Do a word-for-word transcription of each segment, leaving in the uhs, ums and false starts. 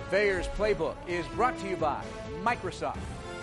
Thayer's Playbook is brought to you by Microsoft.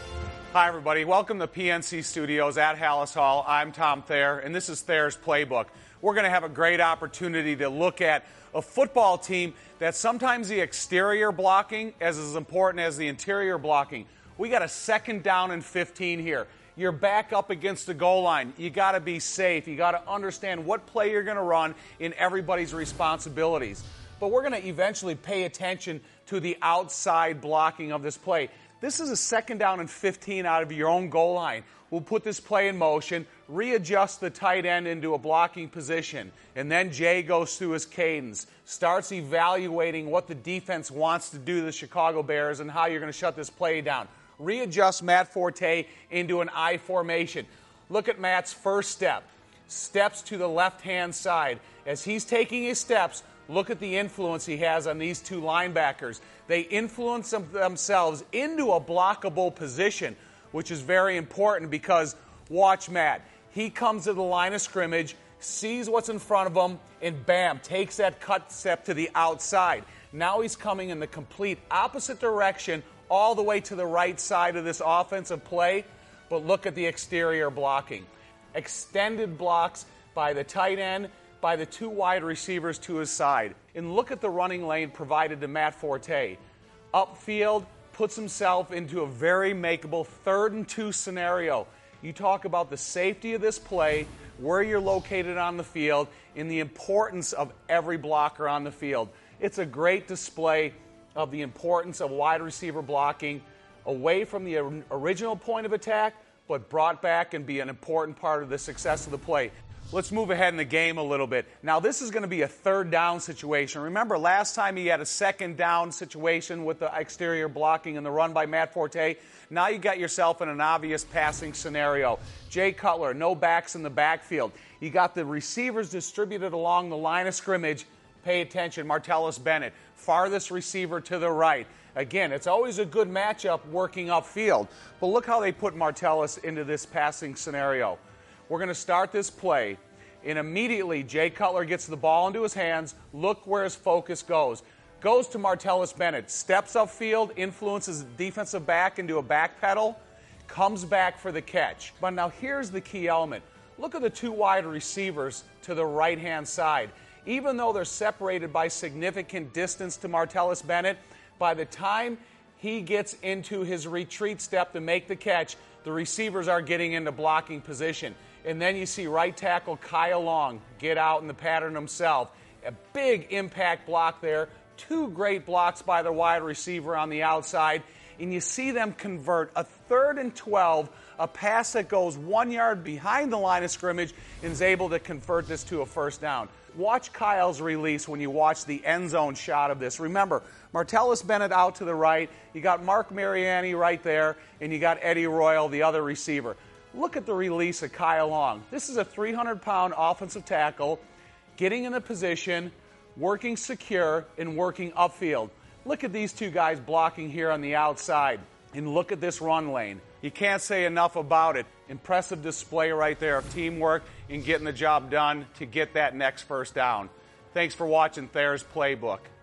Hi, everybody. Welcome to P N C Studios at Halas Hall. I'm Tom Thayer, and this is Thayer's Playbook. We're going to have a great opportunity to look at a football team that sometimes the exterior blocking is as important as the interior blocking. We got a second down and fifteen here. You're back up against the goal line. You got to be safe. You got to understand what play you're going to run in everybody's responsibilities. But we're going to eventually pay attention to the outside blocking of this play. This is a second down and fifteen out of your own goal line. We'll put this play in motion, readjust the tight end into a blocking position, and then Jay goes through his cadence, starts evaluating what the defense wants to do to the Chicago Bears and how you're going to shut this play down. Readjust Matt Forte into an I formation. Look at Matt's first step. Steps to the left-hand side. As he's taking his steps, look at the influence he has on these two linebackers. They influence them themselves into a blockable position, which is very important because, watch Matt. He comes to the line of scrimmage, sees what's in front of him, and bam, takes that cut step to the outside. Now he's coming in the complete opposite direction all the way to the right side of this offensive play, but look at the exterior blocking. Extended blocks by the tight end, by the two wide receivers to his side. And look at the running lane provided to Matt Forte. Upfield, puts himself into a very makeable third and two scenario. You talk about the safety of this play, where you're located on the field, and the importance of every blocker on the field. It's a great display of the importance of wide receiver blocking away from the original point of attack, but brought back and be an important part of the success of the play. Let's move ahead in the game a little bit. Now, this is going to be a third down situation. Remember, last time he had a second down situation with the exterior blocking and the run by Matt Forte. Now you got yourself in an obvious passing scenario. Jay Cutler, no backs in the backfield. You got the receivers distributed along the line of scrimmage. Pay attention, Martellus Bennett, farthest receiver to the right. Again, it's always a good matchup working upfield. But look how they put Martellus into this passing scenario. We're going to start this play, and immediately Jay Cutler gets the ball into his hands. Look where his focus goes. Goes to Martellus Bennett, steps upfield, influences the defensive back into a back pedal, comes back for the catch. But now here's the key element. Look at the two wide receivers to the right-hand side. Even though they're separated by significant distance to Martellus Bennett, by the time he gets into his retreat step to make the catch, the receivers are getting into blocking position. And then you see right tackle Kyle Long get out in the pattern himself. A big impact block there. Two great blocks by the wide receiver on the outside. And you see them convert a third and twelve, a pass that goes one yard behind the line of scrimmage and is able to convert this to a first down. Watch Kyle's release when you watch the end zone shot of this. Remember, Martellus Bennett out to the right. You got Mark Mariani right there, and you got Eddie Royal, the other receiver. Look at the release of Kyle Long. This is a three hundred pound offensive tackle, getting in the position, working secure, and working upfield. Look at these two guys blocking here on the outside. And look at this run lane. You can't say enough about it. Impressive display right there of teamwork and getting the job done to get that next first down. Thanks for watching Thayer's Playbook.